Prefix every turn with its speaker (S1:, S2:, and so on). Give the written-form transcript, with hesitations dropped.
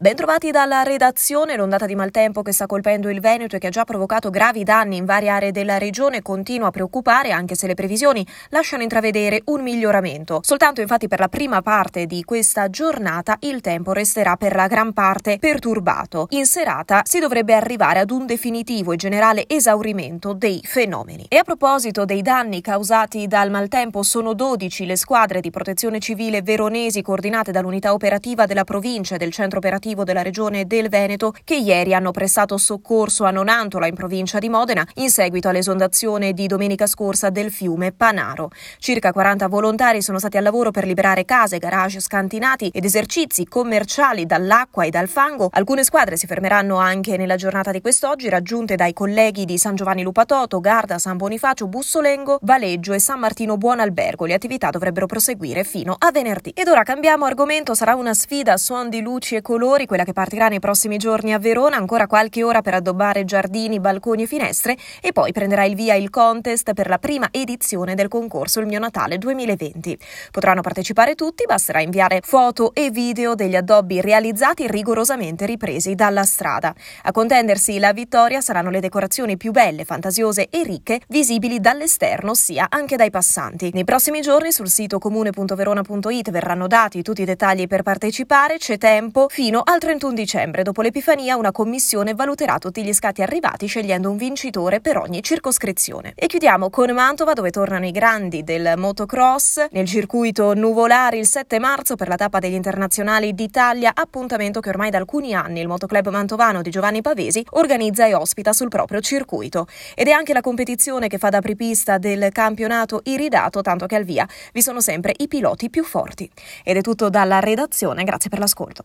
S1: Bentrovati dalla redazione. L'ondata di maltempo che sta colpendo il Veneto e che ha già provocato gravi danni in varie aree della regione continua a preoccupare, anche se le previsioni lasciano intravedere un miglioramento. Soltanto infatti per la prima parte di questa giornata il tempo resterà per la gran parte perturbato. In serata si dovrebbe arrivare ad un definitivo e generale esaurimento dei fenomeni. E a proposito dei danni causati dal maltempo, sono 12 le squadre di protezione civile veronesi coordinate dall'unità operativa della provincia e del centro operativo della regione del Veneto che ieri hanno prestato soccorso a Nonantola in provincia di Modena in seguito all'esondazione di domenica scorsa del fiume Panaro. Circa 40 volontari sono stati al lavoro per liberare case, garage scantinati ed esercizi commerciali dall'acqua e dal fango. Alcune squadre si fermeranno anche nella giornata di quest'oggi, raggiunte dai colleghi di San Giovanni Lupatoto, Garda, San Bonifacio, Bussolengo, Valeggio e San Martino Buonalbergo. Le attività dovrebbero proseguire fino a venerdì. Ed ora cambiamo argomento, sarà una sfida a suon di luci e colori, quella che partirà nei prossimi giorni a Verona, ancora qualche ora per addobbare giardini, balconi e finestre e poi prenderà il via il contest per la prima edizione del concorso Il mio Natale 2020. Potranno partecipare tutti, basterà inviare foto e video degli addobbi realizzati rigorosamente ripresi dalla strada. A contendersi la vittoria saranno le decorazioni più belle, fantasiose e ricche, visibili dall'esterno sia anche dai passanti. Nei prossimi giorni sul sito comune.verona.it verranno dati tutti i dettagli per partecipare, c'è tempo fino al 31 dicembre. Dopo l'Epifania una commissione valuterà tutti gli scatti arrivati scegliendo un vincitore per ogni circoscrizione. E chiudiamo con Mantova, dove tornano i grandi del motocross. Nel circuito Nuvolari il 7 marzo per la tappa degli internazionali d'Italia, appuntamento che ormai da alcuni anni il motoclub mantovano di Giovanni Pavesi organizza e ospita sul proprio circuito. Ed è anche la competizione che fa da apripista del campionato iridato, tanto che al via vi sono sempre i piloti più forti. Ed è tutto dalla redazione, grazie per l'ascolto.